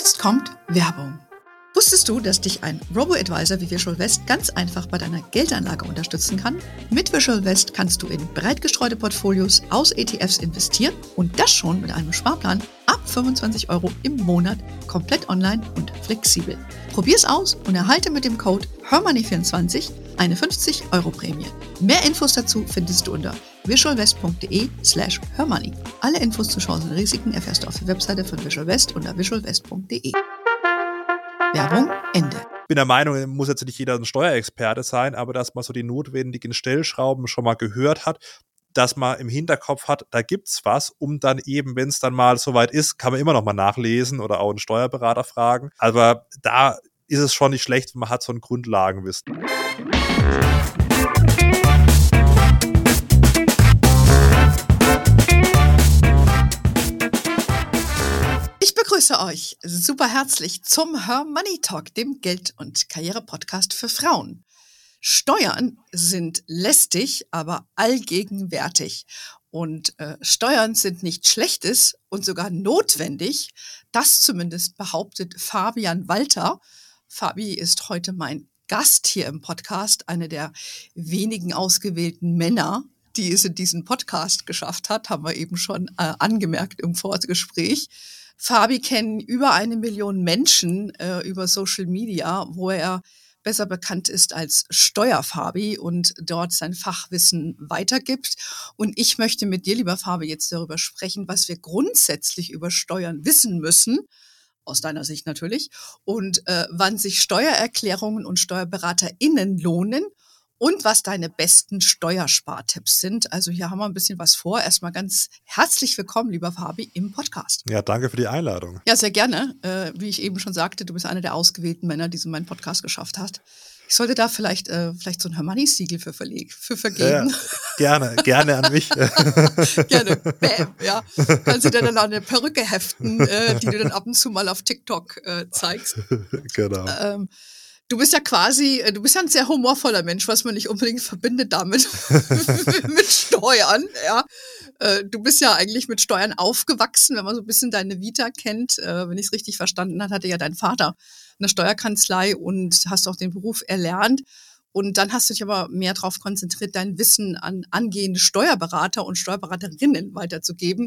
Jetzt kommt Werbung. Wusstest du, dass dich ein Robo-Advisor wie Visual West ganz einfach bei deiner Geldanlage unterstützen kann? Mit Visual West kannst du in breit gestreute Portfolios aus ETFs investieren und das schon mit einem Sparplan ab 25 € im Monat, komplett online und flexibel. Probier's aus und erhalte mit dem Code HERMONEY24 eine 50 € Prämie. Mehr Infos dazu findest du unter visualwest.de/hermoney. Alle Infos zu Chancen und Risiken erfährst du auf der Webseite von Visual West unter visualwest.de. Werbung Ende. Ich bin der Meinung, muss jetzt nicht jeder ein Steuerexperte sein, aber dass man so die notwendigen Stellschrauben schon mal gehört hat, dass man im Hinterkopf hat, da gibt's was, um dann eben, wenn es dann mal soweit ist, kann man immer noch mal nachlesen oder auch einen Steuerberater fragen. Aber da ist es schon nicht schlecht, wenn man hat so ein Grundlagenwissen. Ich begrüße euch super herzlich zum Her Money Talk, dem Geld- und Karriere-Podcast für Frauen. Steuern sind lästig, aber allgegenwärtig. Und Steuern sind nicht Schlechtes und sogar notwendig. Das zumindest behauptet Fabian Walter. Fabi ist heute mein Gast hier im Podcast, eine der wenigen ausgewählten Männer, die es in diesen Podcast geschafft hat, haben wir eben schon angemerkt im Vorgespräch. Fabi kennen über 1 Million Menschen über Social Media, wo er besser bekannt ist als Steuerfabi und dort sein Fachwissen weitergibt. Und ich möchte mit dir, lieber Fabi, jetzt darüber sprechen, was wir grundsätzlich über Steuern wissen müssen, aus deiner Sicht natürlich, und wann sich Steuererklärungen und SteuerberaterInnen lohnen und was deine besten Steuerspartipps sind. Also hier haben wir ein bisschen was vor. Erstmal ganz herzlich willkommen, lieber Fabi, im Podcast. Ja, danke für die Einladung. Ja, sehr gerne. Wie ich eben schon sagte, du bist einer der ausgewählten Männer, die so meinen Podcast geschafft hat. Ich sollte da vielleicht so ein Hermoney-Siegel für vergeben. Ja, gerne an mich. Gerne, bam, ja. Kannst du dir dann auch eine Perücke heften, die du dann ab und zu mal auf TikTok zeigst. Genau. Du bist ja ein sehr humorvoller Mensch, was man nicht unbedingt verbindet damit mit Steuern, ja. Du bist ja eigentlich mit Steuern aufgewachsen, wenn man so ein bisschen deine Vita kennt. Wenn ich es richtig verstanden habe, hatte ja dein Vater eine Steuerkanzlei und hast auch den Beruf erlernt. Und dann hast du dich aber mehr darauf konzentriert, dein Wissen an angehende Steuerberater und Steuerberaterinnen weiterzugeben.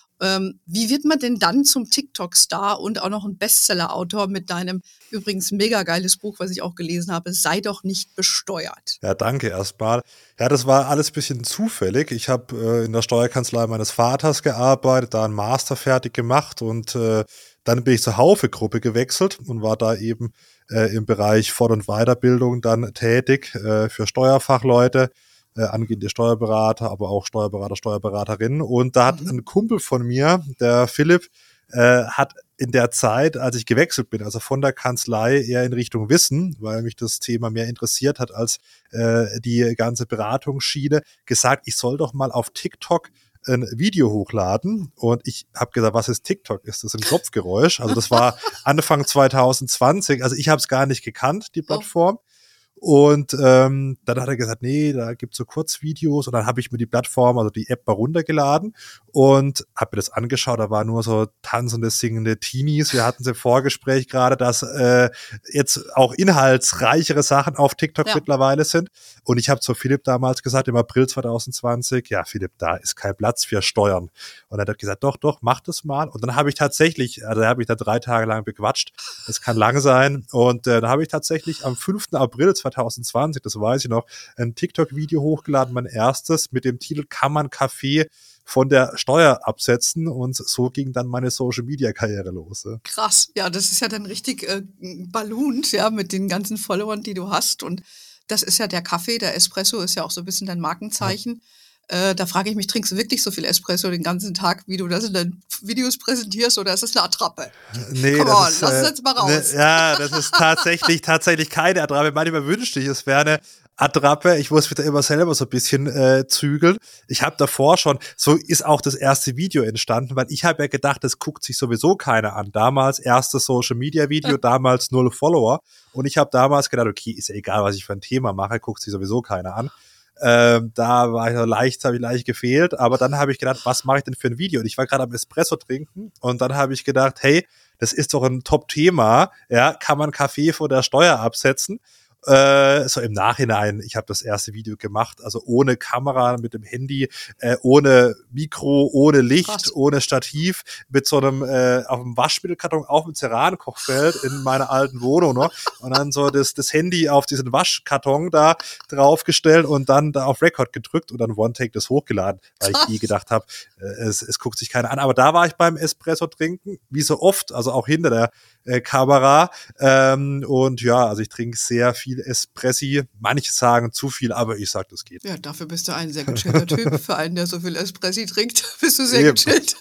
Wie wird man denn dann zum TikTok-Star und auch noch ein Bestseller-Autor mit deinem übrigens mega geiles Buch, was ich auch gelesen habe, Sei doch nicht besteuert? Ja, danke erstmal. Ja, das war alles ein bisschen zufällig. Ich habe in der Steuerkanzlei meines Vaters gearbeitet, da einen Master fertig gemacht und dann bin ich zur Haufe-Gruppe gewechselt und war da eben im Bereich Fort- und Weiterbildung dann tätig für Steuerfachleute. Angehende Steuerberater, aber auch Steuerberater, Steuerberaterinnen. Und da hat ein Kumpel von mir, der Philipp, hat in der Zeit, als ich gewechselt bin, also von der Kanzlei eher in Richtung Wissen, weil mich das Thema mehr interessiert hat als die ganze Beratungsschiene, gesagt, ich soll doch mal auf TikTok ein Video hochladen. Und ich habe gesagt, was ist TikTok? Ist das ein Klopfgeräusch? Also das war Anfang 2020. Also ich habe es gar nicht gekannt, die Plattform. Und dann hat er gesagt, nee, da gibt's so Kurzvideos. Und dann habe ich mir die Plattform, also die App mal runtergeladen und habe mir das angeschaut. Da waren nur so tanzende, singende Teenies. Wir hatten es im Vorgespräch gerade, dass jetzt auch inhaltsreichere Sachen auf TikTok mittlerweile sind. Und ich habe zu Philipp damals gesagt, im April 2020, ja Philipp, da ist kein Platz für Steuern. Und er hat gesagt, doch, mach das mal. Und dann habe ich tatsächlich, also habe ich da 3 Tage lang bequatscht. Das kann lang sein. Und dann habe ich tatsächlich am 5. April 2020, das weiß ich noch, ein TikTok-Video hochgeladen, mein erstes, mit dem Titel Kann man Kaffee von der Steuer absetzen? Und so ging dann meine Social-Media-Karriere los. Ja. Krass, ja, das ist ja dann richtig balloont, ja, mit den ganzen Followern, die du hast. Und das ist ja der Kaffee, der Espresso ist ja auch so ein bisschen dein Markenzeichen. Da frage ich mich, trinkst du wirklich so viel Espresso den ganzen Tag, wie du das in deinen Videos präsentierst, oder ist das eine Attrappe? Nee, Come on, lass es jetzt mal raus. Ja, das ist tatsächlich keine Attrappe. Manchmal wünschte ich, es wäre eine Attrappe. Ich muss wieder immer selber so ein bisschen zügeln. Ich habe davor schon, so ist auch das erste Video entstanden, weil ich habe ja gedacht, das guckt sich sowieso keiner an. Damals erstes Social-Media-Video, damals 0 Follower. Und ich habe damals gedacht, okay, ist ja egal, was ich für ein Thema mache, guckt sich sowieso keiner an. Da war ich noch habe ich leicht gefehlt, aber dann habe ich gedacht, was mache ich denn für ein Video? Und ich war gerade am Espresso trinken und dann habe ich gedacht, hey, das ist doch ein Top-Thema, ja, kann man Kaffee vor der Steuer absetzen? So im Nachhinein, ich habe das erste Video gemacht, also ohne Kamera, mit dem Handy, ohne Mikro, ohne Licht, Krass. ohne Stativ, mit so einem auf dem Waschmittelkarton auf dem Ceran-Kochfeld in meiner alten Wohnung noch und dann so das Handy auf diesen Waschkarton da draufgestellt und dann da auf Record gedrückt und dann One-Take das hochgeladen, weil ich gedacht habe, es guckt sich keiner an. Aber da war ich beim Espresso trinken, wie so oft, also auch hinter der Kamera. Und ja, also ich trinke sehr viel Espressi. Manche sagen zu viel, aber ich sage, das geht. Ja, dafür bist du ein sehr gechillter Typ. Für einen, der so viel Espressi trinkt, bist du sehr Eben. gechillt.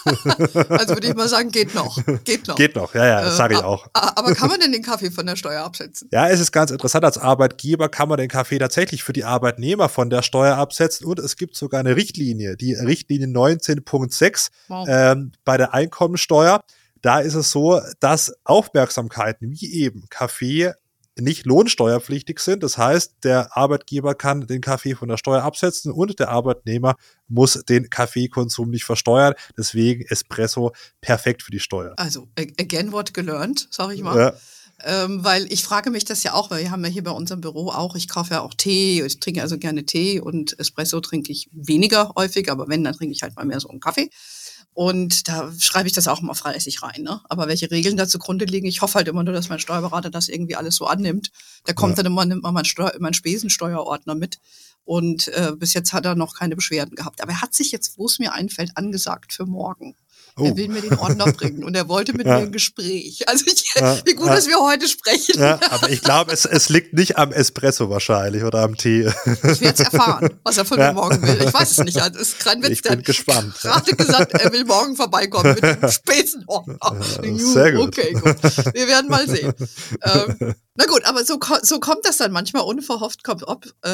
Also würde ich mal sagen, geht noch. Geht noch. Geht noch, ja, das sage ich auch. Aber kann man denn den Kaffee von der Steuer absetzen? Ja, es ist ganz interessant. Als Arbeitgeber kann man den Kaffee tatsächlich für die Arbeitnehmer von der Steuer absetzen und es gibt sogar eine Richtlinie, die Richtlinie 19.6 Wow. bei der Einkommensteuer. Da ist es so, dass Aufmerksamkeiten wie eben Kaffee nicht lohnsteuerpflichtig sind. Das heißt, der Arbeitgeber kann den Kaffee von der Steuer absetzen und der Arbeitnehmer muss den Kaffeekonsum nicht versteuern. Deswegen Espresso perfekt für die Steuer. Also, again what gelernt, sag ich mal. Ja. Weil ich frage mich das ja auch, weil wir haben ja hier bei unserem Büro auch, ich kaufe ja auch Tee, ich trinke also gerne Tee und Espresso trinke ich weniger häufig, aber wenn, dann trinke ich halt mal mehr so einen Kaffee. Und da schreibe ich das auch immer fleißig rein, ne? Aber welche Regeln da zugrunde liegen, ich hoffe halt immer nur, dass mein Steuerberater das irgendwie alles so annimmt. Der kommt dann immer, nimmt mal meinen Spesensteuerordner mit. Und bis jetzt hat er noch keine Beschwerden gehabt. Aber er hat sich jetzt, wo es mir einfällt, angesagt für morgen. Er will mir den Ordner bringen und er wollte mit mir ein Gespräch. Also wie gut, dass wir heute sprechen. Ja, aber ich glaube, es liegt nicht am Espresso wahrscheinlich oder am Tee. Ich werde es erfahren, was er von mir morgen will. Ich weiß es nicht. Also, es ist kein Witz. Ich bin gespannt. Er hatte gesagt, er will morgen vorbeikommen mit dem Spesenordner. Sehr gut. Okay, gut. Wir werden mal sehen. Na gut, aber so kommt das dann manchmal. Unverhofft kommt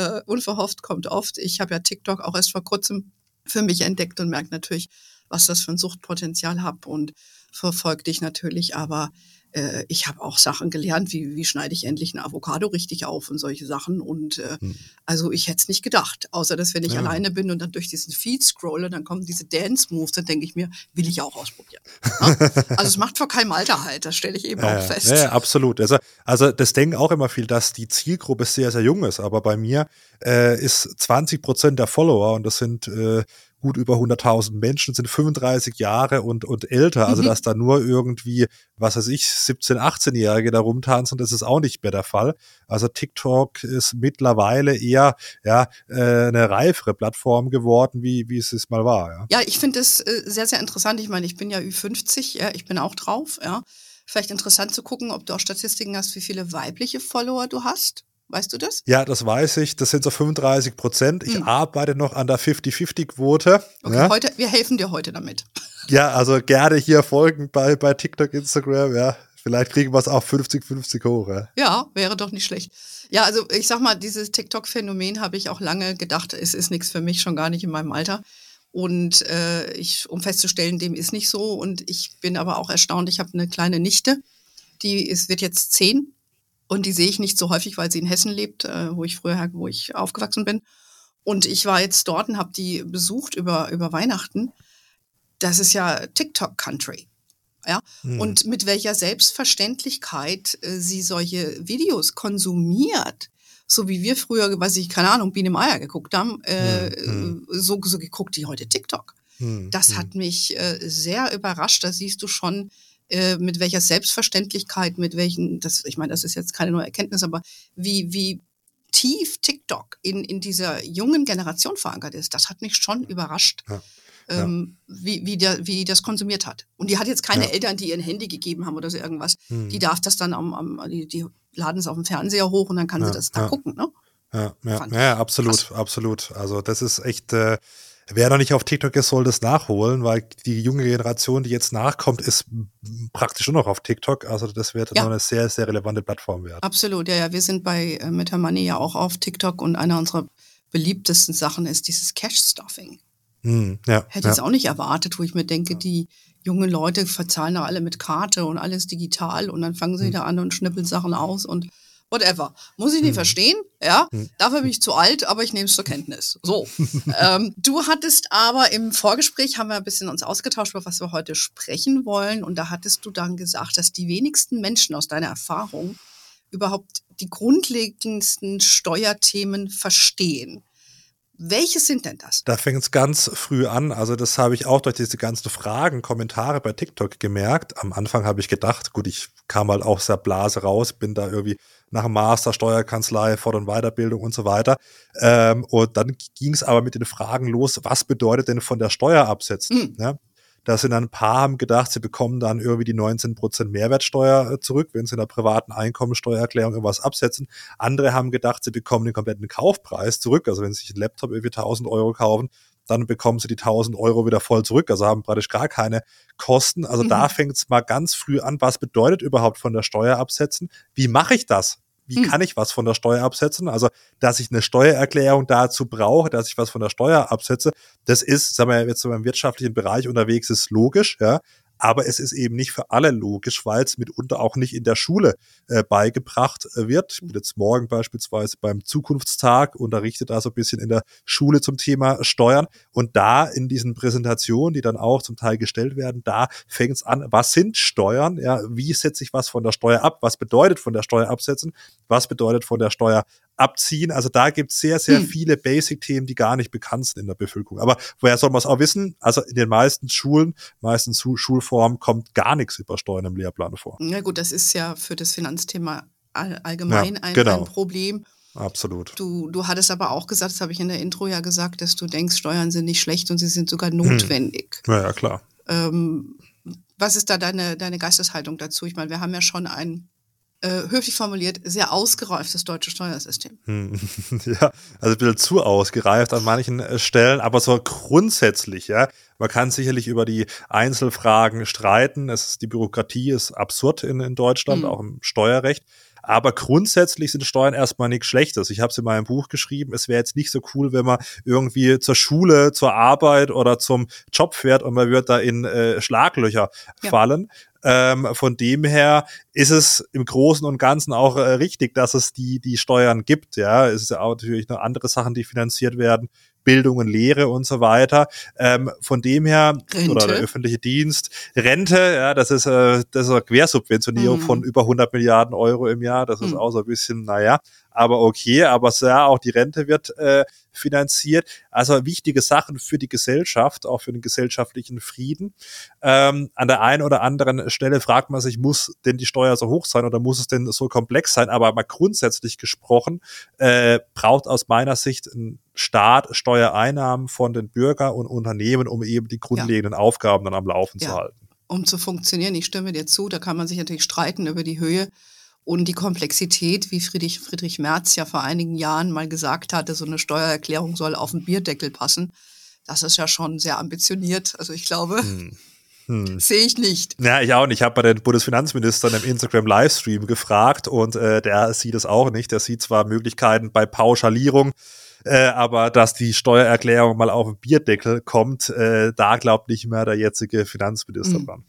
oft. Ich habe ja TikTok auch erst vor kurzem für mich entdeckt und merke natürlich, was das für ein Suchtpotenzial hat und verfolge dich natürlich. Aber ich habe auch Sachen gelernt, wie schneide ich endlich ein Avocado richtig auf und solche Sachen. Und also ich hätte es nicht gedacht, außer dass wenn ich alleine bin und dann durch diesen Feed scrolle, dann kommen diese Dance-Moves, dann denke ich mir, will ich auch ausprobieren. Ja? Also es macht vor keinem Alter halt, das stelle ich eben auch fest. Ja, absolut. Also das denken auch immer viel, dass die Zielgruppe sehr, sehr jung ist. Aber bei mir ist 20% der Follower und das sind gut über 100.000 Menschen, sind 35 Jahre und älter. Also dass da nur irgendwie, was weiß ich, 17-, 18-Jährige da rumtanzen, das ist auch nicht mehr der Fall. Also TikTok ist mittlerweile eher eine reifere Plattform geworden, wie es mal war. Ja, ich finde es sehr, sehr interessant. Ich meine, ich bin ja Ü50, ja, ich bin auch drauf. Ja. Vielleicht interessant zu gucken, ob du auch Statistiken hast, wie viele weibliche Follower du hast. Weißt du das? Ja, das weiß ich. Das sind so 35%. Ich arbeite noch an der 50-50-Quote. Okay, ja. Wir helfen dir heute damit. Ja, also gerne hier folgen bei TikTok, Instagram. Ja, vielleicht kriegen wir es auch 50-50 hoch. Ja, wäre doch nicht schlecht. Ja, also ich sag mal, dieses TikTok-Phänomen habe ich auch lange gedacht, es ist nichts für mich, schon gar nicht in meinem Alter. Und um festzustellen, dem ist nicht so. Und ich bin aber auch erstaunt, ich habe eine kleine Nichte, wird jetzt 10. Und die sehe ich nicht so häufig, weil sie in Hessen lebt, wo ich aufgewachsen bin. Und ich war jetzt dort und habe die besucht über Weihnachten. Das ist ja TikTok-Country. Ja? Und mit welcher Selbstverständlichkeit sie solche Videos konsumiert. So wie wir früher, keine Ahnung, Biene Meier geguckt haben, so geguckt die heute TikTok. Das hat mich sehr überrascht. Da siehst du schon, mit welcher Selbstverständlichkeit, ich meine, das ist jetzt keine neue Erkenntnis, aber wie tief TikTok in dieser jungen Generation verankert ist, das hat mich schon überrascht, wie die das konsumiert hat. Und die hat jetzt keine Eltern, die ihr ein Handy gegeben haben oder so irgendwas. Die darf das dann die laden es auf dem Fernseher hoch und dann kann sie das da gucken, ne? Ja, absolut. Also das ist echt, wer noch nicht auf TikTok ist, soll das nachholen, weil die junge Generation, die jetzt nachkommt, ist praktisch nur noch auf TikTok. Also das wird noch eine sehr, sehr relevante Plattform werden. Absolut, ja. Wir sind bei mit Her Money ja auch auf TikTok und einer unserer beliebtesten Sachen ist dieses Cash-Stuffing. Hätte ich es auch nicht erwartet, wo ich mir denke, die jungen Leute verzahlen da alle mit Karte und alles digital und dann fangen sie da an und schnippeln Sachen aus und whatever. Muss ich nicht verstehen, ja. Dafür bin ich zu alt, aber ich nehme es zur Kenntnis. So. Du hattest aber im Vorgespräch, haben wir ein bisschen uns ausgetauscht, über was wir heute sprechen wollen. Und da hattest du dann gesagt, dass die wenigsten Menschen aus deiner Erfahrung überhaupt die grundlegendsten Steuerthemen verstehen. Welche sind denn das? Da fängt es ganz früh an. Also das habe ich auch durch diese ganzen Fragen, Kommentare bei TikTok gemerkt. Am Anfang habe ich gedacht, gut, ich kam halt auch sehr Blase raus, bin da irgendwie nach dem Master, Steuerkanzlei, Fort- und Weiterbildung und so weiter. Und dann ging es aber mit den Fragen los, was bedeutet denn von der Steuer absetzen? Ja? Da sind dann ein paar, haben gedacht, sie bekommen dann irgendwie die 19% Mehrwertsteuer zurück, wenn sie in der privaten Einkommensteuererklärung irgendwas absetzen. Andere haben gedacht, sie bekommen den kompletten Kaufpreis zurück. Also wenn sie sich einen Laptop irgendwie 1.000 Euro kaufen, dann bekommen sie die 1.000 Euro wieder voll zurück. Also haben praktisch gar keine Kosten. Also da fängt es mal ganz früh an. Was bedeutet überhaupt von der Steuer absetzen? Wie mache ich das? Wie kann ich was von der Steuer absetzen? Also, dass ich eine Steuererklärung dazu brauche, dass ich was von der Steuer absetze, das ist, sagen wir jetzt so im wirtschaftlichen Bereich unterwegs, ist logisch, ja. Aber es ist eben nicht für alle logisch, weil es mitunter auch nicht in der Schule beigebracht wird. Ich bin jetzt morgen beispielsweise beim Zukunftstag, unterrichte da so ein bisschen in der Schule zum Thema Steuern. Und da in diesen Präsentationen, die dann auch zum Teil gestellt werden, da fängt es an, was sind Steuern? Ja, wie setze ich was von der Steuer ab? Was bedeutet von der Steuer absetzen? Was bedeutet von der Steuer abziehen? Also da gibt es sehr, sehr viele Basic-Themen, die gar nicht bekannt sind in der Bevölkerung. Aber woher soll man es auch wissen? Also in den meisten Schulen, meisten Schulformen kommt gar nichts über Steuern im Lehrplan vor. Na gut, das ist ja für das Finanzthema allgemein Ja, ein genau. Problem. Absolut. Du hattest aber auch gesagt, das habe ich in der Intro ja gesagt, dass du denkst, Steuern sind nicht schlecht und sie sind sogar notwendig. Ja, klar. Was ist da deine Geisteshaltung dazu? Ich meine, wir haben ja schon ein höflich formuliert, sehr ausgereiftes deutsches Steuersystem. Ja, also ein bisschen zu ausgereift an manchen Stellen, aber so grundsätzlich, ja. Man kann sicherlich über die Einzelfragen streiten. Die Bürokratie ist absurd in Deutschland, auch im Steuerrecht. Aber grundsätzlich sind Steuern erstmal nichts Schlechtes. Ich habe es in meinem Buch geschrieben, es wäre jetzt nicht so cool, wenn man irgendwie zur Schule, zur Arbeit oder zum Job fährt und man wird da in Schlaglöcher fallen. Von dem her ist es im Großen und Ganzen auch richtig, dass es die Steuern gibt. Ja, es ist ja auch natürlich noch andere Sachen, die finanziert werden. Bildung und Lehre und so weiter. Von dem her, Rente. oder der öffentliche Dienst, Rente, ja, das ist eine Quersubventionierung von über 100 Milliarden Euro im Jahr. Das ist auch so ein bisschen, naja, aber okay, aber ja, auch die Rente wird finanziert. Also wichtige Sachen für die Gesellschaft, auch für den gesellschaftlichen Frieden. An der einen oder anderen Stelle fragt man sich, muss denn die Steuer so hoch sein oder muss es denn so komplex sein? Aber mal grundsätzlich gesprochen, braucht aus meiner Sicht ein Staat Steuereinnahmen von den Bürgern und Unternehmen, um eben die grundlegenden Aufgaben dann am Laufen zu halten. Um zu funktionieren, ich stimme dir zu, da kann man sich natürlich streiten über die Höhe und die Komplexität, wie Friedrich Merz ja vor einigen Jahren mal gesagt hatte, so eine Steuererklärung soll auf den Bierdeckel passen. Das ist ja schon sehr ambitioniert. Also ich glaube, sehe ich nicht. Ja, ich auch nicht. Ich habe bei den Bundesfinanzministern im Instagram-Livestream gefragt und der sieht es auch nicht. Der sieht zwar Möglichkeiten bei Pauschalierung, aber dass die Steuererklärung mal auf den Bierdeckel kommt, da glaubt nicht mehr der jetzige Finanzminister dran.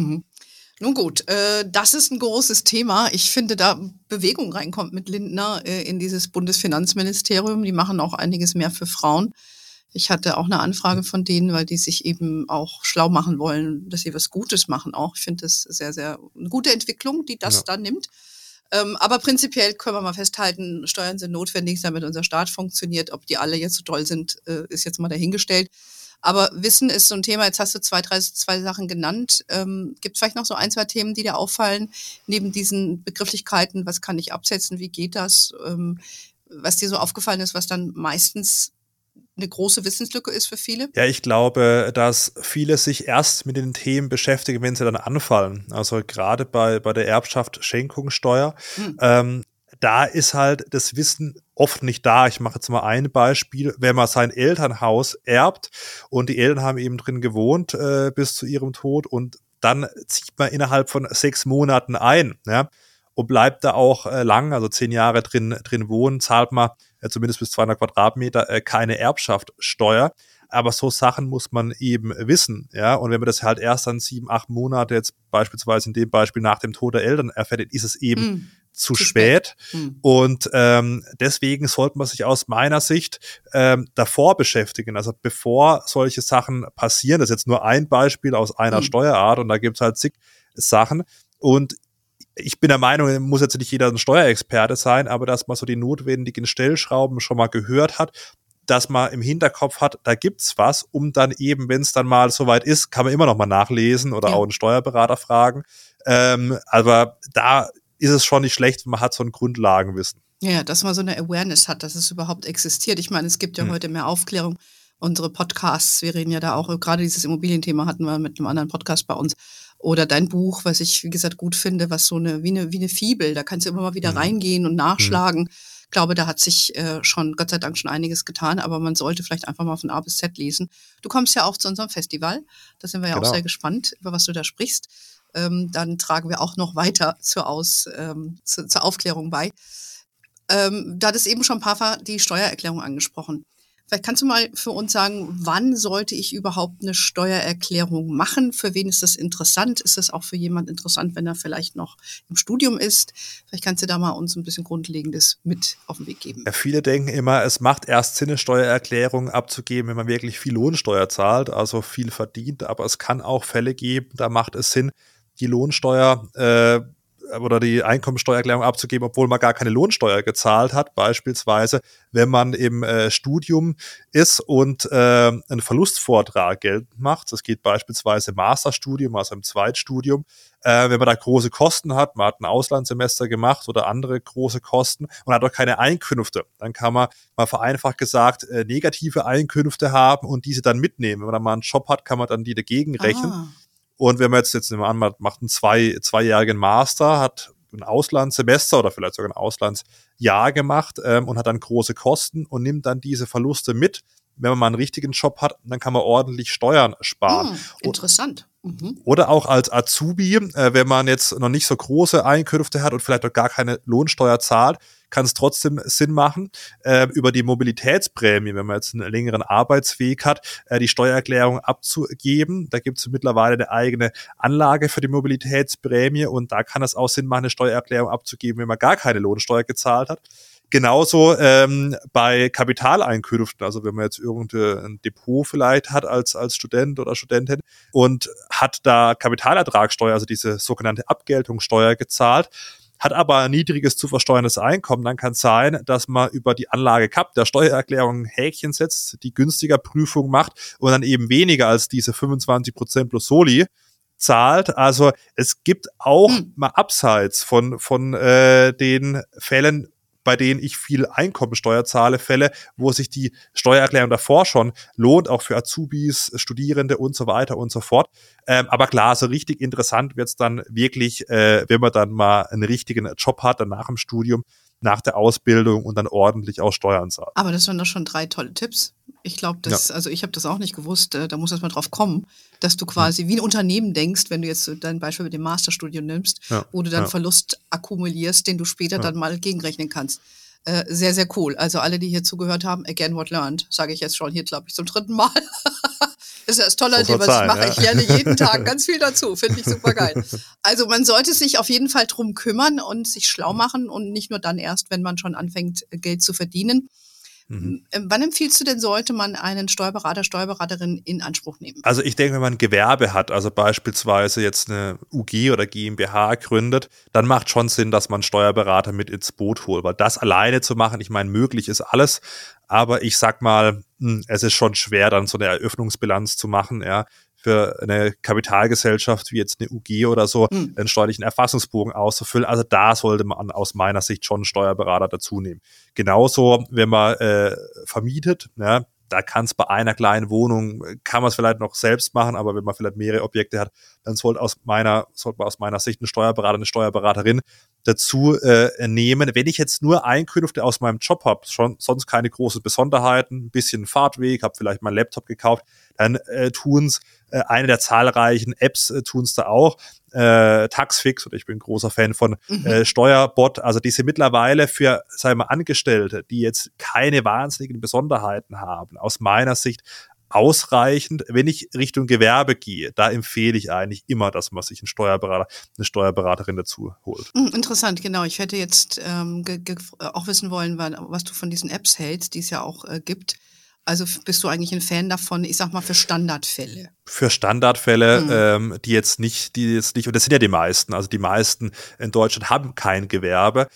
Nun gut, das ist ein großes Thema. Ich finde, da Bewegung reinkommt mit Lindner in dieses Bundesfinanzministerium. Die machen auch einiges mehr für Frauen. Ich hatte auch eine Anfrage von denen, weil die sich eben auch schlau machen wollen, dass sie was Gutes machen auch. Ich finde das sehr, sehr eine gute Entwicklung, die das dann nimmt. Aber prinzipiell können wir mal festhalten, Steuern sind notwendig, damit unser Staat funktioniert. Ob die alle jetzt so toll sind, ist jetzt mal dahingestellt. Aber Wissen ist so ein Thema. Jetzt hast du zwei Sachen genannt. Gibt es vielleicht noch so ein, zwei Themen, die dir auffallen, neben diesen Begrifflichkeiten? Was kann ich absetzen? Wie geht das? Was dir so aufgefallen ist, was dann meistens eine großeWissenslücke ist für viele? Ja, ich glaube, dass viele sich erst mit den Themen beschäftigen, wenn sie dann anfallen. Also gerade bei der Erbschaft, Schenkungssteuer. Da ist halt das Wissen oft nicht da. Ich mache jetzt mal ein Beispiel. Wenn man sein Elternhaus erbt und die Eltern haben eben drin gewohnt bis zu ihrem Tod und dann zieht man innerhalb von 6 Monaten ein, ja, und bleibt da auch lang, also 10 Jahre drin wohnen, zahlt man zumindest bis 200 Quadratmeter keine Erbschaftssteuer. Aber so Sachen muss man eben wissen, ja. Und wenn man das halt erst dann 7, 8 Monate jetzt beispielsweise in dem Beispiel nach dem Tod der Eltern erfährt, ist es eben zu spät. Und deswegen sollte man sich aus meiner Sicht davor beschäftigen. Also bevor solche Sachen passieren, das ist jetzt nur ein Beispiel aus einer Steuerart und da gibt es halt zig Sachen. Und ich bin der Meinung, muss jetzt nicht jeder ein Steuerexperte sein, aber dass man so die notwendigen Stellschrauben schon mal gehört hat, dass man im Hinterkopf hat, da gibt's was, um dann eben, wenn es dann mal soweit ist, kann man immer noch mal nachlesen oder auch einen Steuerberater fragen. Aber da ist es schon nicht schlecht, wenn man hat so ein Grundlagenwissen. Ja, dass man so eine Awareness hat, dass es überhaupt existiert. Ich meine, es gibt ja heute mehr Aufklärung. Unsere Podcasts, wir reden ja da auch, gerade dieses Immobilienthema hatten wir mit einem anderen Podcast bei uns. Oder dein Buch, was ich, wie gesagt, gut finde, was so wie eine Fibel, da kannst du immer mal wieder reingehen und nachschlagen. Ich glaube, da hat sich schon, Gott sei Dank, schon einiges getan, aber man sollte vielleicht einfach mal von A bis Z lesen. Du kommst ja auch zu unserem Festival, da sind wir ja auch sehr gespannt, über was du da sprichst. Dann tragen wir auch noch weiter zur Aufklärung bei. Du hattest eben schon ein paar die Steuererklärung angesprochen. Vielleicht kannst du mal für uns sagen, wann sollte ich überhaupt eine Steuererklärung machen? Für wen ist das interessant? Ist das auch für jemand interessant, wenn er vielleicht noch im Studium ist? Vielleicht kannst du da mal uns ein bisschen Grundlegendes mit auf den Weg geben. Ja, viele denken immer, es macht erst Sinn, eine Steuererklärung abzugeben, wenn man wirklich viel Lohnsteuer zahlt, also viel verdient. Aber es kann auch Fälle geben, da macht es Sinn, die Lohnsteuer oder die Einkommensteuererklärung abzugeben, obwohl man gar keine Lohnsteuer gezahlt hat. Beispielsweise, wenn man im Studium ist und einen Verlustvortrag geltend macht. Das geht beispielsweise im Masterstudium, also im Zweitstudium. Wenn man da große Kosten hat, man hat ein Auslandssemester gemacht oder andere große Kosten und hat auch keine Einkünfte, dann kann man mal vereinfacht gesagt negative Einkünfte haben und diese dann mitnehmen. Wenn man dann mal einen Job hat, kann man dann die dagegen rechnen. Und wenn man jetzt nehmen wir an, man macht einen zweijährigen Master, hat ein Auslandssemester oder vielleicht sogar ein Auslandsjahr gemacht und hat dann große Kosten und nimmt dann diese Verluste mit. Wenn man mal einen richtigen Job hat, dann kann man ordentlich Steuern sparen. Interessant. Oder auch als Azubi, wenn man jetzt noch nicht so große Einkünfte hat und vielleicht auch gar keine Lohnsteuer zahlt, kann es trotzdem Sinn machen, über die Mobilitätsprämie, wenn man jetzt einen längeren Arbeitsweg hat, die Steuererklärung abzugeben. Da gibt es mittlerweile eine eigene Anlage für die Mobilitätsprämie und da kann es auch Sinn machen, eine Steuererklärung abzugeben, wenn man gar keine Lohnsteuer gezahlt hat. Genauso bei Kapitaleinkünften, also wenn man jetzt irgendein Depot vielleicht hat als Student oder Studentin und hat da Kapitalertragssteuer, also diese sogenannte Abgeltungssteuer gezahlt, hat aber ein niedriges zu versteuerndes Einkommen, dann kann es sein, dass man über die Anlage CAP der Steuererklärung ein Häkchen setzt, die günstiger Prüfung macht und dann eben weniger als diese 25% plus Soli zahlt. Also es gibt auch mal abseits von den Fällen, bei denen ich viel Einkommensteuer zahle, Fälle, wo sich die Steuererklärung davor schon lohnt, auch für Azubis, Studierende und so weiter und so fort. Aber klar, so richtig interessant wird's dann wirklich, wenn man dann mal einen richtigen Job hat, dann nach dem Studium, nach der Ausbildung und dann ordentlich auch Steuern zahlt. Aber das waren doch schon 3 tolle Tipps. Ich glaube, also ich habe das auch nicht gewusst, da muss erst mal drauf kommen, dass du quasi wie ein Unternehmen denkst, wenn du jetzt dein Beispiel mit dem Masterstudium nimmst, wo du dann Verlust akkumulierst, den du später dann mal gegenrechnen kannst. Sehr, sehr cool. Also alle, die hier zugehört haben, again what learned, sage ich jetzt schon hier, glaube ich, zum 3. Mal. Das ist das Tolle an dem, was ich mache. Ja. Ich lerne jeden Tag ganz viel dazu. Finde ich super geil. Also man sollte sich auf jeden Fall drum kümmern und sich schlau machen und nicht nur dann erst, wenn man schon anfängt, Geld zu verdienen. Wann empfiehlst du denn, sollte man einen Steuerberater, Steuerberaterin in Anspruch nehmen? Also ich denke, wenn man ein Gewerbe hat, also beispielsweise jetzt eine UG oder GmbH gründet, dann macht schon Sinn, dass man einen Steuerberater mit ins Boot holt, weil das alleine zu machen, ich meine, möglich ist alles, aber ich sag mal, es ist schon schwer, dann so eine Eröffnungsbilanz zu machen, ja, für eine Kapitalgesellschaft wie jetzt eine UG oder so, einen steuerlichen Erfassungsbogen auszufüllen. Also da sollte man aus meiner Sicht schon einen Steuerberater dazu nehmen. Genauso, wenn man vermietet, ja, da kann es bei einer kleinen Wohnung, kann man es vielleicht noch selbst machen, aber wenn man vielleicht mehrere Objekte hat, dann sollte man aus meiner Sicht einen Steuerberater, eine Steuerberaterin dazu nehmen. Wenn ich jetzt nur Einkünfte aus meinem Job habe, sonst keine großen Besonderheiten, ein bisschen Fahrtweg, habe vielleicht meinen Laptop gekauft, dann tun's eine der zahlreichen Apps tun's da auch. Taxfix, oder ich bin ein großer Fan von Steuerbot, also diese mittlerweile für, sagen wir, Angestellte, die jetzt keine wahnsinnigen Besonderheiten haben, aus meiner Sicht ausreichend. Wenn ich Richtung Gewerbe gehe, da empfehle ich eigentlich immer, dass man sich einen Steuerberater, eine Steuerberaterin dazu holt. Interessant, genau. Ich hätte jetzt auch wissen wollen, was du von diesen Apps hältst, die es ja auch gibt. Also bist du eigentlich ein Fan davon, ich sag mal, für Standardfälle? Für Standardfälle, die jetzt nicht, und das sind ja die meisten, also die meisten in Deutschland haben kein Gewerbe.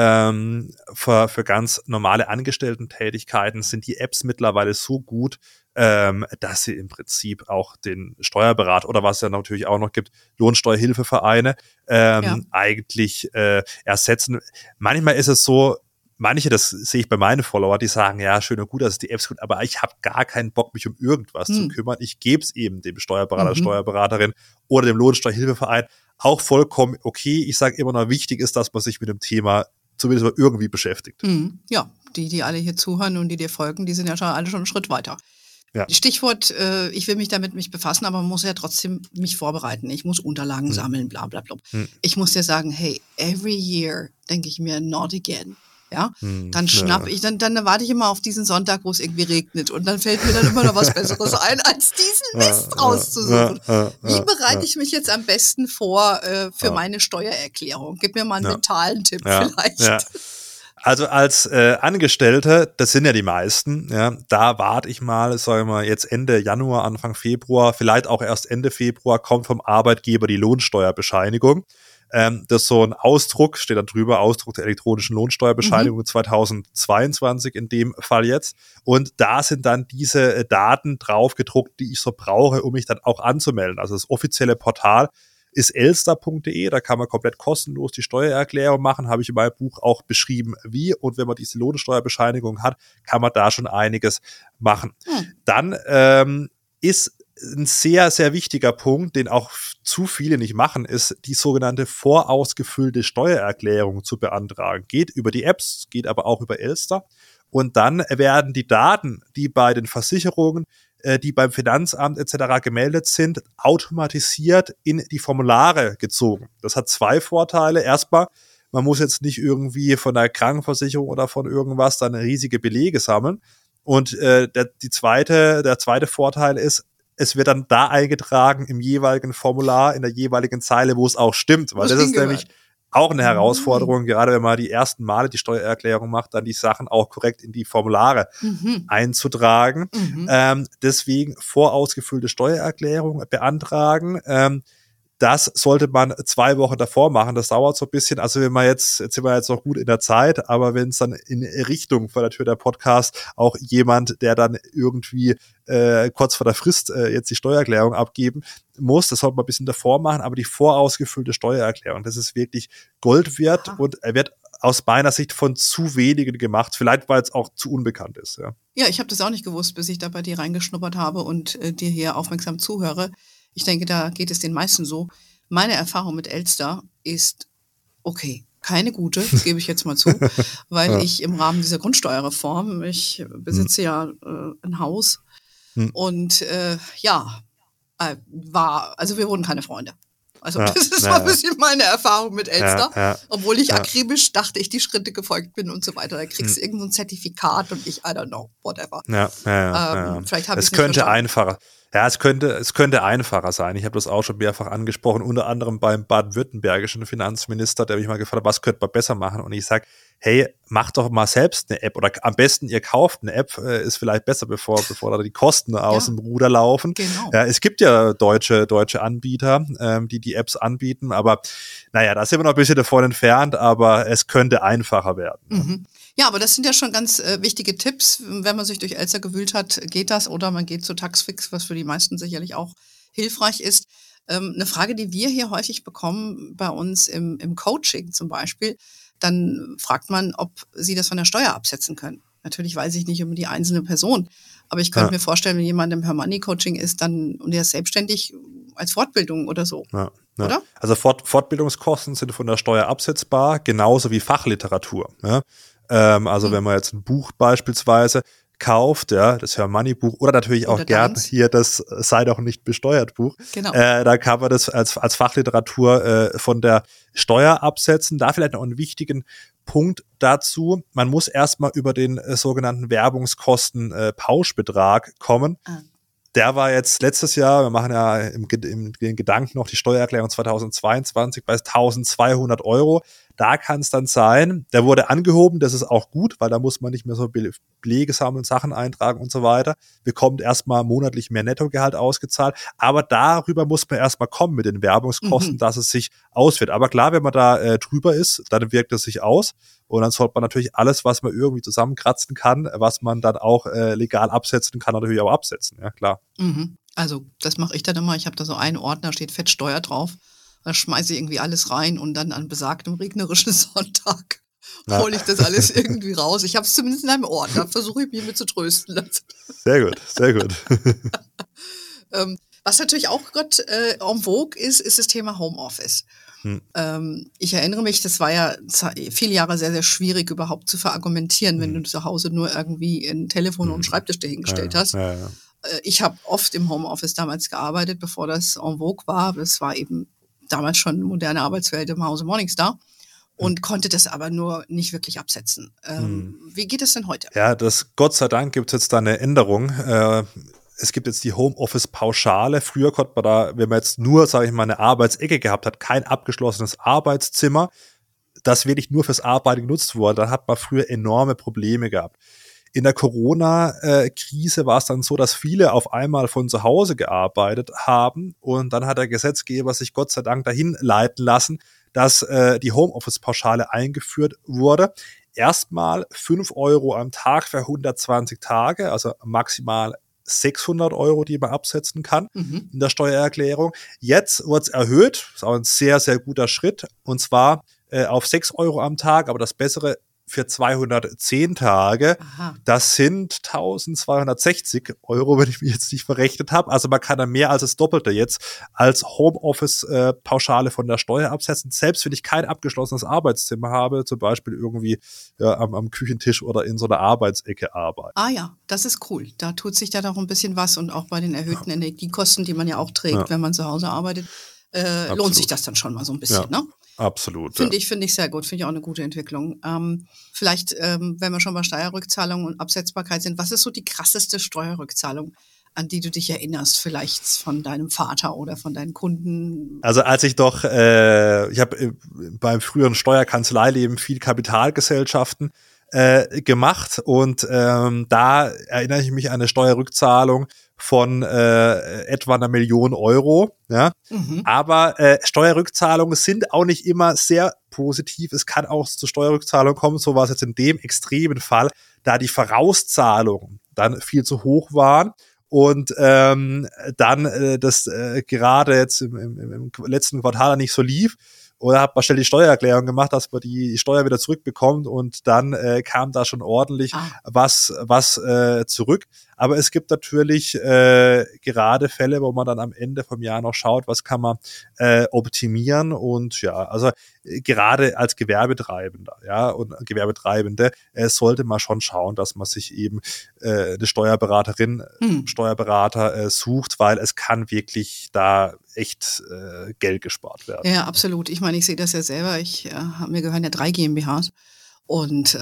Für ganz normale Angestellten-Tätigkeiten sind die Apps mittlerweile so gut, dass sie im Prinzip auch den Steuerberater oder was es ja natürlich auch noch gibt, Lohnsteuerhilfevereine, eigentlich ersetzen. Manchmal ist es so, manche, das sehe ich bei meinen Followern, die sagen, ja, schön und gut, dass es die Apps gibt, aber ich habe gar keinen Bock, mich um irgendwas zu kümmern. Ich gebe es eben dem Steuerberater, Steuerberaterin oder dem Lohnsteuerhilfeverein. Auch vollkommen okay. Ich sage immer noch, wichtig ist, dass man sich mit dem Thema zumindest mal irgendwie beschäftigt. Ja, die alle hier zuhören und die dir folgen, die sind ja alle schon einen Schritt weiter. Ja. Stichwort, ich will mich damit befassen, aber man muss ja trotzdem mich vorbereiten. Ich muss Unterlagen sammeln, bla bla bla. Ich muss dir sagen, hey, every year denke ich mir, not again. Ja, dann dann warte ich immer auf diesen Sonntag, wo es irgendwie regnet und dann fällt mir dann immer noch was Besseres ein, als diesen Mist rauszusuchen. Wie bereite ich mich jetzt am besten vor für meine Steuererklärung? Gib mir mal einen mentalen Tipp vielleicht. Ja. Also als Angestellte, das sind ja die meisten, ja, da warte ich mal, sagen wir mal, jetzt Ende Januar, Anfang Februar, vielleicht auch erst Ende Februar, kommt vom Arbeitgeber die Lohnsteuerbescheinigung. Das ist so ein Ausdruck, steht da drüber, Ausdruck der elektronischen Lohnsteuerbescheinigung 2022 in dem Fall jetzt. Und da sind dann diese Daten drauf gedruckt, die ich so brauche, um mich dann auch anzumelden. Also das offizielle Portal ist elster.de, da kann man komplett kostenlos die Steuererklärung machen, habe ich in meinem Buch auch beschrieben, wie. Und wenn man diese Lohnsteuerbescheinigung hat, kann man da schon einiges machen. Dann ist ein sehr, sehr wichtiger Punkt, den auch zu viele nicht machen, ist die sogenannte vorausgefüllte Steuererklärung zu beantragen. Geht über die Apps, geht aber auch über Elster. Und dann werden die Daten, die bei den Versicherungen, die beim Finanzamt etc. gemeldet sind, automatisiert in die Formulare gezogen. Das hat zwei Vorteile. Erstmal, man muss jetzt nicht irgendwie von der Krankenversicherung oder von irgendwas dann riesige Belege sammeln. Und der zweite Vorteil ist, es wird dann da eingetragen im jeweiligen Formular, in der jeweiligen Zeile, wo es auch stimmt. Weil das ist nämlich auch eine Herausforderung, gerade wenn man die ersten Male die Steuererklärung macht, dann die Sachen auch korrekt in die Formulare einzutragen. Deswegen vorausgefüllte Steuererklärung beantragen. Das sollte man 2 Wochen davor machen. Das dauert so ein bisschen. Also wenn man jetzt sind wir jetzt noch gut in der Zeit, aber wenn es dann in Richtung vor der Tür der Podcast auch jemand, der dann irgendwie kurz vor der Frist jetzt die Steuererklärung abgeben muss, das sollte man ein bisschen davor machen. Aber die vorausgefüllte Steuererklärung, das ist wirklich Gold wert und er wird aus meiner Sicht von zu wenigen gemacht. Vielleicht, weil es auch zu unbekannt ist. Ja, ich habe das auch nicht gewusst, bis ich da bei dir reingeschnuppert habe und dir hier aufmerksam zuhöre. Ich denke, da geht es den meisten so. Meine Erfahrung mit Elster ist, okay, keine gute, das gebe ich jetzt mal zu, weil ich im Rahmen dieser Grundsteuerreform, ich besitze ja ein Haus und wir wurden keine Freunde. Also das ist so ein bisschen meine Erfahrung mit Elster. Obwohl ich akribisch dachte, ich die Schritte gefolgt bin und so weiter. Da kriegst du irgend so ein Zertifikat und ich, I don't know, whatever. Vielleicht habe ich es könnte einfacher. Ja, es könnte einfacher sein. Ich habe das auch schon mehrfach angesprochen, unter anderem beim baden-württembergischen Finanzminister, der mich mal gefragt hat, was könnte man besser machen? Und ich sage, hey, macht doch mal selbst eine App oder am besten ihr kauft eine App, ist vielleicht besser, bevor da die Kosten aus dem Ruder laufen. Genau. Ja, es gibt ja deutsche Anbieter, die Apps anbieten, aber naja, da sind wir noch ein bisschen davon entfernt, aber es könnte einfacher werden. Ja, aber das sind ja schon ganz wichtige Tipps. Wenn man sich durch Elster gewühlt hat, geht das oder man geht zu Taxfix, was für die meisten sicherlich auch hilfreich ist. Eine Frage, die wir hier häufig bekommen bei uns im Coaching zum Beispiel, dann fragt man, ob sie das von der Steuer absetzen können. Natürlich weiß ich nicht um die einzelne Person, aber ich könnte mir vorstellen, wenn jemand im Her-Money-Coaching ist und der ist selbstständig als Fortbildung oder so. Oder? Also Fortbildungskosten sind von der Steuer absetzbar, genauso wie Fachliteratur. Ja? Also wenn man jetzt ein Buch beispielsweise kauft, das Her-Money-Buch oder natürlich auch gern hier das Sei doch nicht besteuert Buch, da kann man das als Fachliteratur von der Steuer absetzen. Da vielleicht noch einen wichtigen Punkt dazu, man muss erstmal über den sogenannten Werbungskosten Pauschbetrag kommen. Der war jetzt letztes Jahr, wir machen ja im Gedanken noch die Steuererklärung 2022 bei 1.200 €. Da kann es dann sein, der wurde angehoben, das ist auch gut, weil da muss man nicht mehr so Belege sammeln, Sachen eintragen und so weiter. Bekommt erstmal monatlich mehr Nettogehalt ausgezahlt, aber darüber muss man erstmal kommen mit den Werbungskosten, dass es sich auswirkt. Aber klar, wenn man da drüber ist, dann wirkt es sich aus und dann sollte man natürlich alles, was man irgendwie zusammenkratzen kann, was man dann auch legal absetzen kann, natürlich auch absetzen, ja klar. Also das mache ich dann immer, ich habe da so einen Ordner, steht Fettsteuer drauf. Da schmeiße ich irgendwie alles rein und dann an besagtem regnerischen Sonntag hole ich das alles irgendwie raus. Ich habe es zumindest in einem Ordner, versuche ich mich mit zu trösten. Sehr gut, sehr gut. Was natürlich auch gerade en vogue ist das Thema Homeoffice. Ich erinnere mich, das war ja viele Jahre sehr, sehr schwierig überhaupt zu verargumentieren, wenn du zu Hause nur irgendwie ein Telefon und einen Schreibtisch dahingestellt hast. Ja. Ich habe oft im Homeoffice damals gearbeitet, bevor das en vogue war. Das war eben damals schon eine moderne Arbeitswelt im Hause Morningstar und konnte das aber nur nicht wirklich absetzen. Wie geht es denn heute? Ja, Gott sei Dank gibt es jetzt da eine Änderung. Es gibt jetzt die Homeoffice-Pauschale. Früher konnte man da, wenn man jetzt nur, sage ich mal, eine Arbeitsecke gehabt hat, kein abgeschlossenes Arbeitszimmer, das wirklich nur fürs Arbeiten genutzt wurde, dann hat man früher enorme Probleme gehabt. In der Corona-Krise war es dann so, dass viele auf einmal von zu Hause gearbeitet haben und dann hat der Gesetzgeber sich Gott sei Dank dahin leiten lassen, dass die Homeoffice-Pauschale eingeführt wurde. Erstmal 5 € am Tag für 120 Tage, also maximal 600 €, die man absetzen kann in der Steuererklärung. Jetzt wird es erhöht, ist auch ein sehr, sehr guter Schritt, und zwar auf 6 € am Tag, aber das Bessere für 210 Tage. Aha. Das sind 1.260 €, wenn ich mich jetzt nicht verrechnet habe. Also man kann dann mehr als das Doppelte jetzt als Homeoffice-Pauschale von der Steuer absetzen. Selbst wenn ich kein abgeschlossenes Arbeitszimmer habe, zum Beispiel irgendwie am Küchentisch oder in so einer Arbeitsecke arbeite. Ah ja, das ist cool. Da tut sich dann auch ein bisschen was und auch bei den erhöhten Energiekosten, die man ja auch trägt, wenn man zu Hause arbeitet, lohnt sich das dann schon mal so ein bisschen, ne? Absolut. Finde ich sehr gut. Finde ich auch eine gute Entwicklung. Vielleicht, wenn wir schon bei Steuerrückzahlung und Absetzbarkeit sind, was ist so die krasseste Steuerrückzahlung, an die du dich erinnerst? Vielleicht von deinem Vater oder von deinen Kunden? Also als ich doch, ich habe beim früheren Steuerkanzleileben viel Kapitalgesellschaften gemacht und da erinnere ich mich an eine Steuerrückzahlung von etwa 1 Million €. Ja? Aber Steuerrückzahlungen sind auch nicht immer sehr positiv. Es kann auch zu Steuerrückzahlungen kommen. So war es jetzt in dem extremen Fall, da die Vorauszahlungen dann viel zu hoch waren. Und dann das gerade jetzt im letzten Quartal nicht so lief. Oder hat man schnell die Steuererklärung gemacht, dass man die Steuer wieder zurückbekommt und dann kam da schon ordentlich was zurück. Aber es gibt natürlich gerade Fälle, wo man dann am Ende vom Jahr noch schaut, was kann man optimieren. Und ja, also gerade als Gewerbetreibender, ja, und Gewerbetreibende sollte man schon schauen, dass man sich eben eine Steuerberaterin, Steuerberater sucht, weil es kann wirklich da echt Geld gespart werden. Ja, absolut. Ich meine, ich sehe das ja selber. Mir gehören ja 3 GmbHs. Und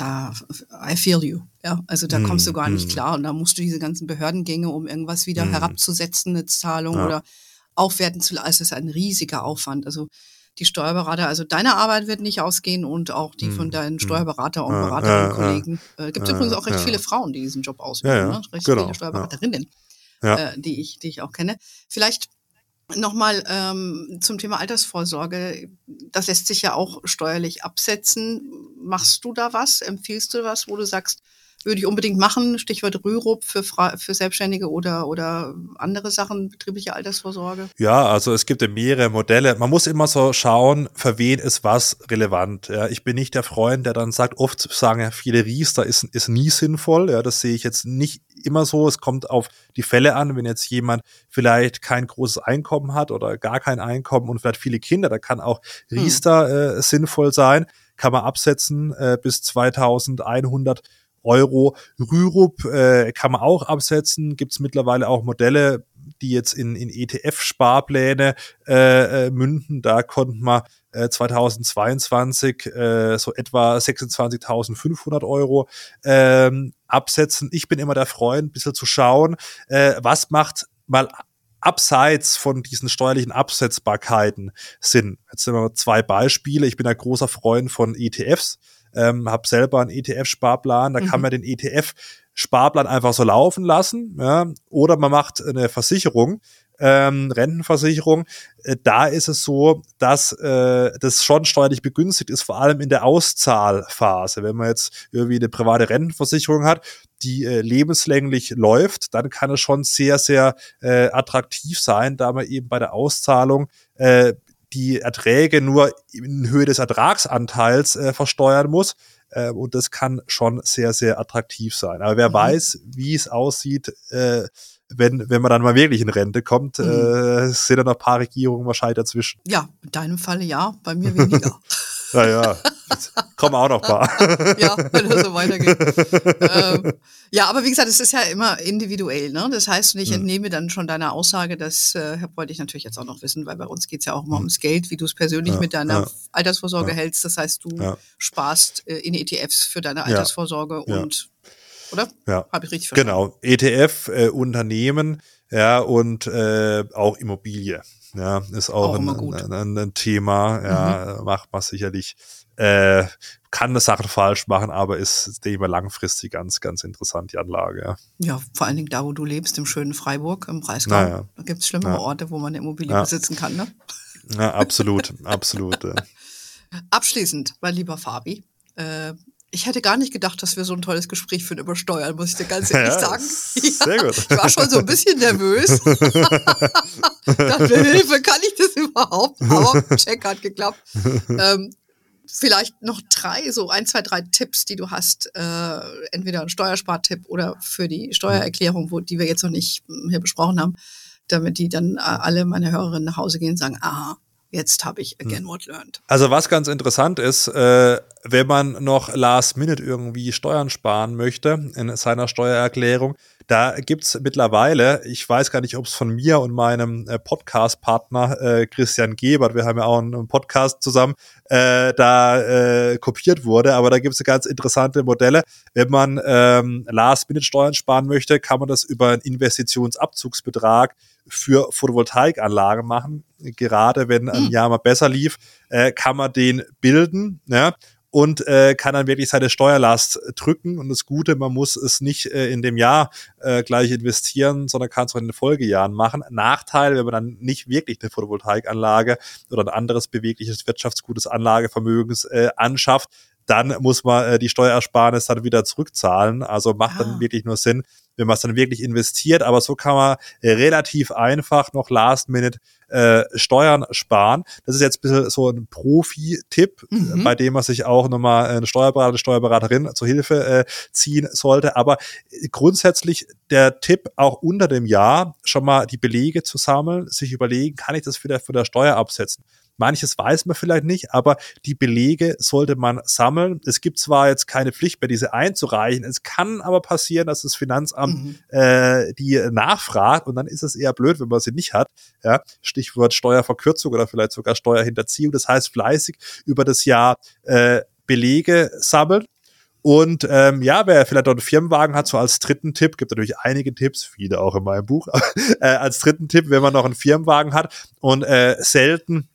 I feel you. Ja, also da kommst du gar nicht klar. Und da musst du diese ganzen Behördengänge, um irgendwas wieder herabzusetzen, eine Zahlung oder aufwerten zu lassen. Es ist ein riesiger Aufwand. Also die Steuerberater, also deine Arbeit wird nicht ausgehen und auch die von deinen Steuerberater und Beraterinnen-Kollegen. Gibt es übrigens auch recht viele Frauen, die diesen Job ausüben. Ne? Recht viele Steuerberaterinnen, die ich auch kenne. Vielleicht nochmal zum Thema Altersvorsorge. Das lässt sich ja auch steuerlich absetzen. Machst du da was? Empfiehlst du was, wo du sagst, würde ich unbedingt machen? Stichwort Rürup für Selbstständige oder andere Sachen, betriebliche Altersvorsorge? Ja, also es gibt ja mehrere Modelle. Man muss immer so schauen, für wen ist was relevant. Ja, ich bin nicht der Freund, der dann sagt, oft sagen ja viele Riester ist nie sinnvoll. Ja, das sehe ich jetzt nicht immer so. Es kommt auf die Fälle an. Wenn jetzt jemand vielleicht kein großes Einkommen hat oder gar kein Einkommen und vielleicht viele Kinder, da kann auch Riester sinnvoll sein. Kann man absetzen bis 2.100 €. Rürup kann man auch absetzen. Gibt es mittlerweile auch Modelle, die jetzt in ETF-Sparpläne münden. Da konnten wir 2022 so etwa 26.500 Euro absetzen. Ich bin immer der Freund, ein bisschen zu schauen, was macht mal abseits von diesen steuerlichen Absetzbarkeiten Sinn. Jetzt sind wir 2 Beispiele. Ich bin ein großer Freund von ETFs, habe selber einen ETF-Sparplan, da kann man den ETF-Sparplan einfach so laufen lassen, ja, oder man macht eine Versicherung, Rentenversicherung. Da ist es so, dass das schon steuerlich begünstigt ist, vor allem in der Auszahlphase. Wenn man jetzt irgendwie eine private Rentenversicherung hat, die lebenslänglich läuft, dann kann es schon sehr, sehr attraktiv sein, da man eben bei der Auszahlung die Erträge nur in Höhe des Ertragsanteils versteuern muss. Und das kann schon sehr, sehr attraktiv sein. Aber wer weiß, wie es aussieht, wenn man dann mal wirklich in Rente kommt, sind da noch ein paar Regierungen wahrscheinlich dazwischen. Ja, in deinem Falle ja, bei mir weniger. Naja, kommen auch noch ein paar. Ja, wenn das so weitergeht. Ja, aber wie gesagt, es ist ja immer individuell. Ne? Das heißt, und ich entnehme dann schon deiner Aussage, das wollte ich natürlich jetzt auch noch wissen, weil bei uns geht es ja auch immer ums Geld, wie du es persönlich mit deiner Altersvorsorge hältst. Das heißt, du sparst in ETFs für deine Altersvorsorge und oder? Ja. Habe ich richtig verstanden? Genau. ETF, Unternehmen, ja, und auch Immobilie. Ja, ist auch ein Thema, ja, macht man sicherlich. Kann eine Sache falsch machen, aber ist, denke ich mal, langfristig ganz, ganz interessant, die Anlage. Ja, ja, vor allen Dingen da, wo du lebst, im schönen Freiburg, im Breisgau. Da gibt es schlimmere Orte, wo man eine Immobilie besitzen kann, ne? Ja, absolut, absolut. Abschließend, mein lieber Fabi, ich hätte gar nicht gedacht, dass wir so ein tolles Gespräch führen über Steuern, muss ich dir ganz ehrlich sagen. Sehr gut. Ich war schon so ein bisschen nervös. Dachte, Hilfe, kann ich das überhaupt? Aber Check hat geklappt. Vielleicht noch 3, so 1, 2, 3 Tipps, die du hast. Entweder ein Steuerspartipp oder für die Steuererklärung, die wir jetzt noch nicht hier besprochen haben, damit die dann alle meine Hörerinnen nach Hause gehen und sagen, aha, jetzt habe ich again what learned. Also was ganz interessant ist, wenn man noch last minute irgendwie Steuern sparen möchte in seiner Steuererklärung, da gibt's mittlerweile, ich weiß gar nicht, ob es von mir und meinem Podcast-Partner Christian Gebert, wir haben ja auch einen Podcast zusammen, kopiert wurde, aber da gibt's ganz interessante Modelle. Wenn man last-minute Steuern sparen möchte, kann man das über einen Investitionsabzugsbetrag für Photovoltaikanlagen machen. Gerade wenn ein Jahr mal besser lief, kann man den bilden, ja, und kann dann wirklich seine Steuerlast drücken. Und das Gute, man muss es nicht in dem Jahr gleich investieren, sondern kann es auch in den Folgejahren machen. Nachteil, wenn man dann nicht wirklich eine Photovoltaikanlage oder ein anderes bewegliches wirtschaftsgutes Anlagevermögens anschafft, dann muss man die Steuerersparnis dann wieder zurückzahlen. Also macht dann wirklich nur Sinn, wenn man es dann wirklich investiert. Aber so kann man relativ einfach noch last-minute Steuern sparen. Das ist jetzt ein bisschen so ein Profi-Tipp, bei dem man sich auch nochmal eine Steuerberater, eine Steuerberaterin zur Hilfe ziehen sollte. Aber grundsätzlich der Tipp, auch unter dem Jahr schon mal die Belege zu sammeln, sich überlegen, kann ich das wieder von der Steuer absetzen? Manches weiß man vielleicht nicht, aber die Belege sollte man sammeln. Es gibt zwar jetzt keine Pflicht mehr, diese einzureichen. Es kann aber passieren, dass das Finanzamt die nachfragt und dann ist es eher blöd, wenn man sie nicht hat. Ja, Stichwort Steuerverkürzung oder vielleicht sogar Steuerhinterziehung. Das heißt, fleißig über das Jahr Belege sammeln. Und wer vielleicht noch einen Firmenwagen hat, so als dritten Tipp, gibt natürlich einige Tipps, viele auch in meinem Buch, als dritten Tipp, wenn man noch einen Firmenwagen hat und selten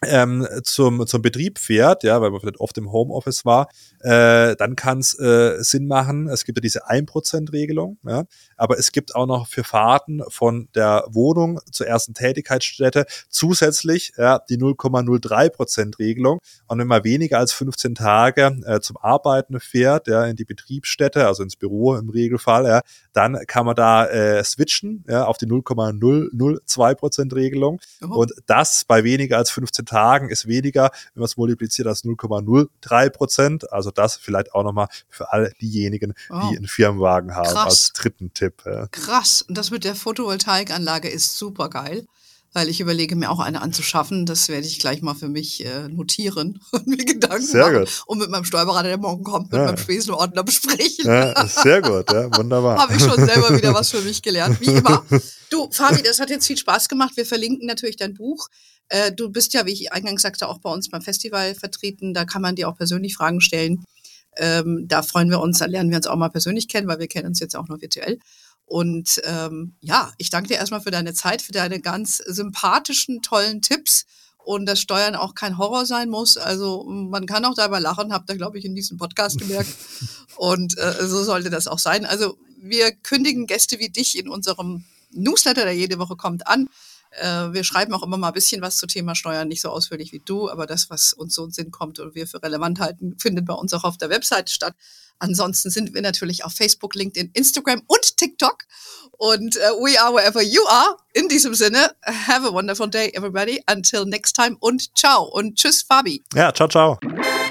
zum Betrieb fährt, ja, weil man vielleicht oft im Homeoffice war, dann kann es Sinn machen. Es gibt ja diese 1%-Regelung, ja, aber es gibt auch noch für Fahrten von der Wohnung zur ersten Tätigkeitsstätte zusätzlich die 0,03%-Regelung. Und wenn man weniger als 15 Tage zum Arbeiten fährt, in die Betriebsstätte, also ins Büro im Regelfall, dann kann man da switchen auf die 0,002%-Regelung. Und das bei weniger als 15 Tagen ist weniger, wenn man es multipliziert, als 0,03%. Also das vielleicht auch nochmal für all diejenigen, die einen Firmenwagen haben, als dritten Tipp. Krass. Und das mit der Photovoltaikanlage ist super geil. weil ich überlege, mir auch eine anzuschaffen. Das werde ich gleich mal für mich notieren und mir Gedanken Sehr machen gut. und mit meinem Steuerberater, der morgen kommt, mit meinem Spesenordner besprechen. Ja, sehr gut, ja, wunderbar. Habe ich schon selber wieder was für mich gelernt, wie immer. Du, Fabi, das hat jetzt viel Spaß gemacht. Wir verlinken natürlich dein Buch. Du bist ja, wie ich eingangs sagte, auch bei uns beim Festival vertreten. Da kann man dir auch persönlich Fragen stellen. Da freuen wir uns, da lernen wir uns auch mal persönlich kennen, weil wir kennen uns jetzt auch nur virtuell. Und ich danke dir erstmal für deine Zeit, für deine ganz sympathischen, tollen Tipps und dass Steuern auch kein Horror sein muss. Also man kann auch dabei lachen, habt ihr, glaube ich, in diesem Podcast gemerkt. Und so sollte das auch sein. Also wir kündigen Gäste wie dich in unserem Newsletter, der jede Woche kommt, an. Wir schreiben auch immer mal ein bisschen was zum Thema Steuern, nicht so ausführlich wie du, aber das, was uns so in den Sinn kommt und wir für relevant halten, findet bei uns auch auf der Webseite statt. Ansonsten sind wir natürlich auf Facebook, LinkedIn, Instagram und TikTok. Und we are wherever you are. In diesem Sinne, have a wonderful day, everybody. Until next time und ciao. Und tschüss, Fabi. Ja, ciao, ciao.